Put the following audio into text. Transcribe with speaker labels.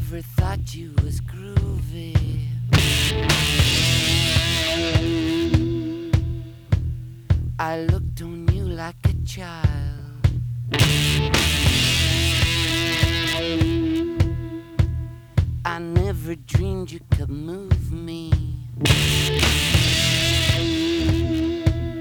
Speaker 1: never thought you was groovy. I looked on you like a child. I never dreamed you could move me.